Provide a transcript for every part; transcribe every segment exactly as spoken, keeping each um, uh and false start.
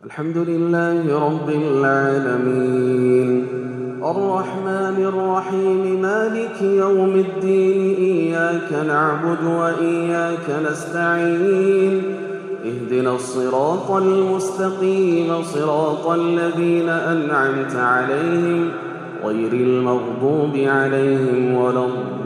الحمد لله رب العالمين الرحمن الرحيم مالك يوم الدين إياك نعبد وإياك نستعين اهدنا الصراط المستقيم صراط الذين أنعمت عليهم غير المغضوب عليهم ولا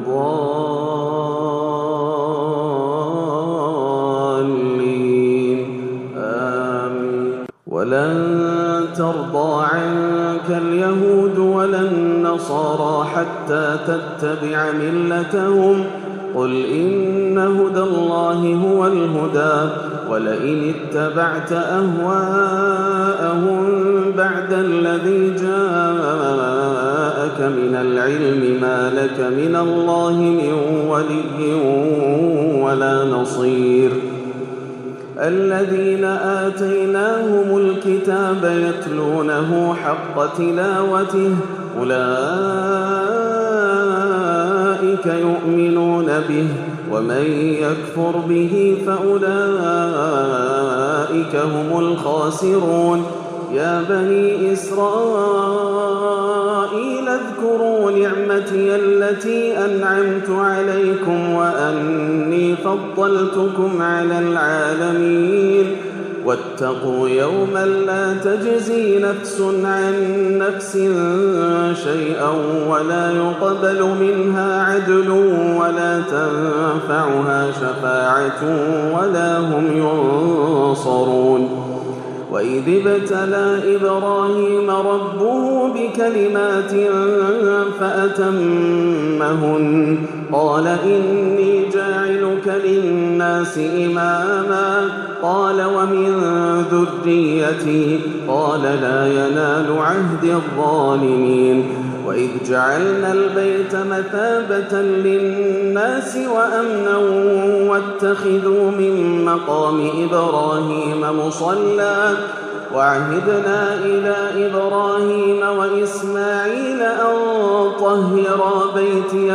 الضالين آمين. ولن ترضى عنك اليهود ولا النصارى حتى تتبع ملتهم قل إن هدى الله هو الهدى ولئن اتبعت أهواءهم بعد الذي جاءك من العلم ما لك من الله من ولي ولا نصير. الذين آتيناهم الكتاب يتلونه حق تلاوته أولئك يؤمنون به ومن يكفر به فأولئك هم الخاسرون. يا بني إسرائيل اذكروا نعمتي التي أنعمت عليكم وأني فضلتكم على العالمين واتقوا يوما لا تجزي نفس عن نفس شيئا ولا يقبل منها عدل ولا تنفعها شفاعة ولا هم ينصرون. وإذ ابتلى إبراهيم ربه بكلمات فأتمهن قال إني جاعلك للناس إماما قال ومن ذريتي قال لا ينال عهد الظالمين. وإذ جعلنا البيت مثابة للناس وأمنا واتخذوا من مقام إبراهيم مصلى وعهدنا إلى إبراهيم وإسماعيل أن طهرا بيتي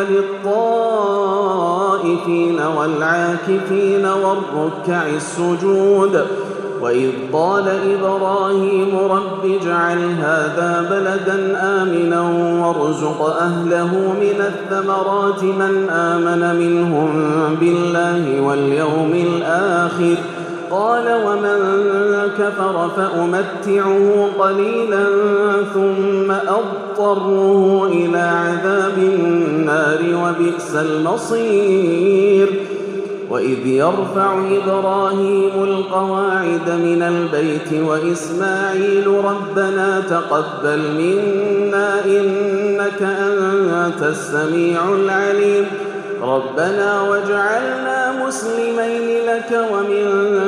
للطائفين والعاكفين والركع السجود. وإذ قال إبراهيم رب اجعل هذا بلدا آمنا وارزق أهله من الثمرات من آمن منهم بالله واليوم الآخر قال ومن كفر فأمتعه قليلا ثم أضطره إلى عذاب النار وبئس المصير. وإذ يرفع إبراهيم القواعد من البيت وإسماعيل ربنا تقبل منا إنك أنت السميع العليم ربنا واجعلنا مسلمين لك ومن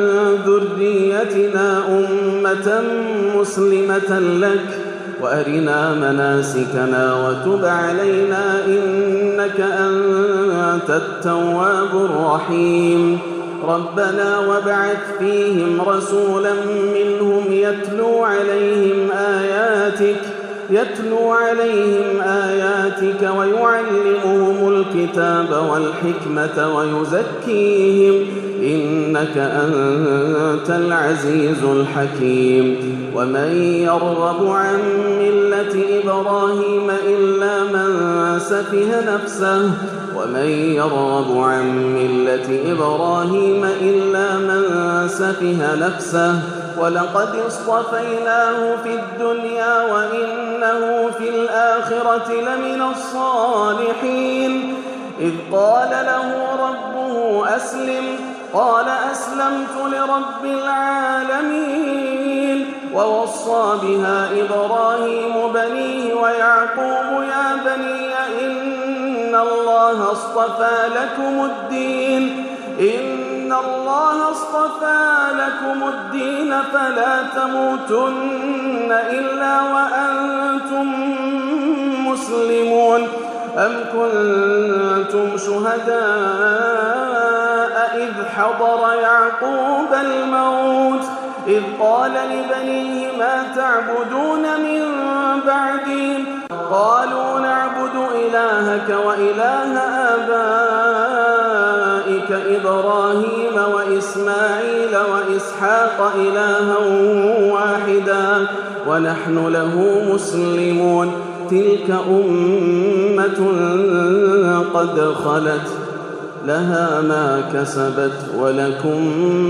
ذريتنا أمة مسلمة لك وأرنا مناسكنا وتب علينا إنك أنت التواب الرحيم. ربنا وابعث فيهم رسولا منهم يتلو عليهم آياتك يتلو عليهم آياتك ويعلمهم الكتاب والحكمة ويزكيهم إنك أنت العزيز الحكيم. ومن يرغب عن ملة إبراهيم إلا من سفه نفسه ومن يرغب عن ملة إبراهيم إلا من سفه نفسه ولقد اصطفيناه في الدنيا وإنه في الآخرة لمن الصالحين. إذ قال له ربه أسلم قال أسلمت لرب العالمين ووصى بها إبراهيم بنيه ويعقوب يا بني إن الله اصطفى لكم الدين إن الله اصطفى لكم الدين فلا تموتن إلا وأنتم مسلمون. أم كنتم شهداء إذ حضر يعقوب الموت إذ قال لبنيه ما تعبدون من بعدي قالوا نعبد إلهك وإله آبائك إبراهيم وإسماعيل وإسحاق إلها واحدا ونحن له مسلمون تلك أمة قد خلت لها ما كسبت ولكم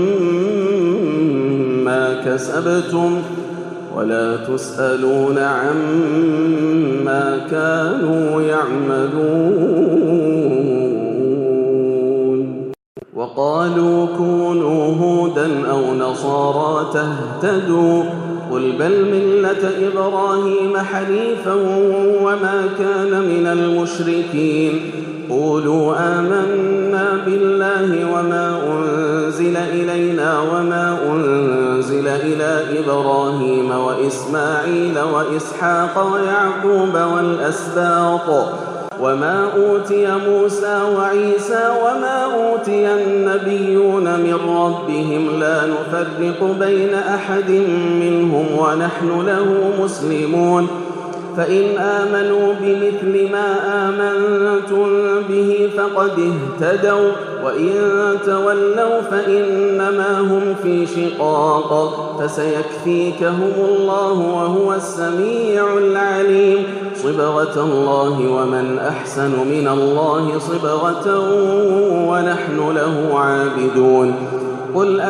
ما كسبتم ولا تسألون عما كانوا يعملون وقالوا كونوا هودا أو نصارى تهتدوا قل بل ملة إبراهيم حنيفا وما كان من المشركين قولوا آمنا بالله وما أنزل إلينا وما أنزل إلى إبراهيم وإسماعيل وإسحاق ويعقوب والأسباط وما أوتي موسى وعيسى وما أوتي النبيون من ربهم لا نفرق بين أحد منهم ونحن له مسلمون فإن آمنوا بمثل ما آمنتم به فقد اهتدوا وإن تولوا فإنما هم في شقاق فسيكفيكهم الله وهو السميع العليم صبغة الله ومن أحسن من الله صبغة ونحن له عابدون قل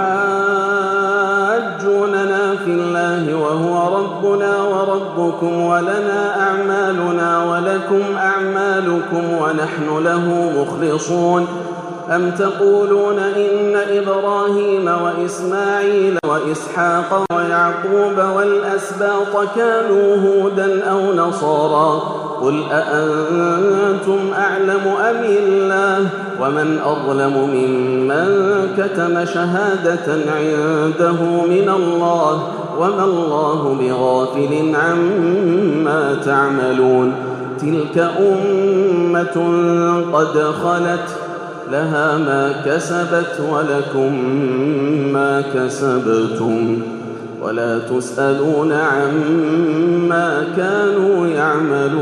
أتحاجوننا في الله وهو ربنا وربكم ولنا أعمالنا ولكم أعمالكم ونحن له مخلصون أم تقولون إن إبراهيم وإسماعيل وإسحاق ويعقوب والأسباط كانوا هودا أو نصارى قل أأنتم أعلم أم الله ومن أظلم ممن كتم شهادة عنده من الله وما الله بغافل عما تعملون تلك أمة قد خلت لها ما كسبت ولكم ما كسبتم ولا تسألون عما كانوا يعملون.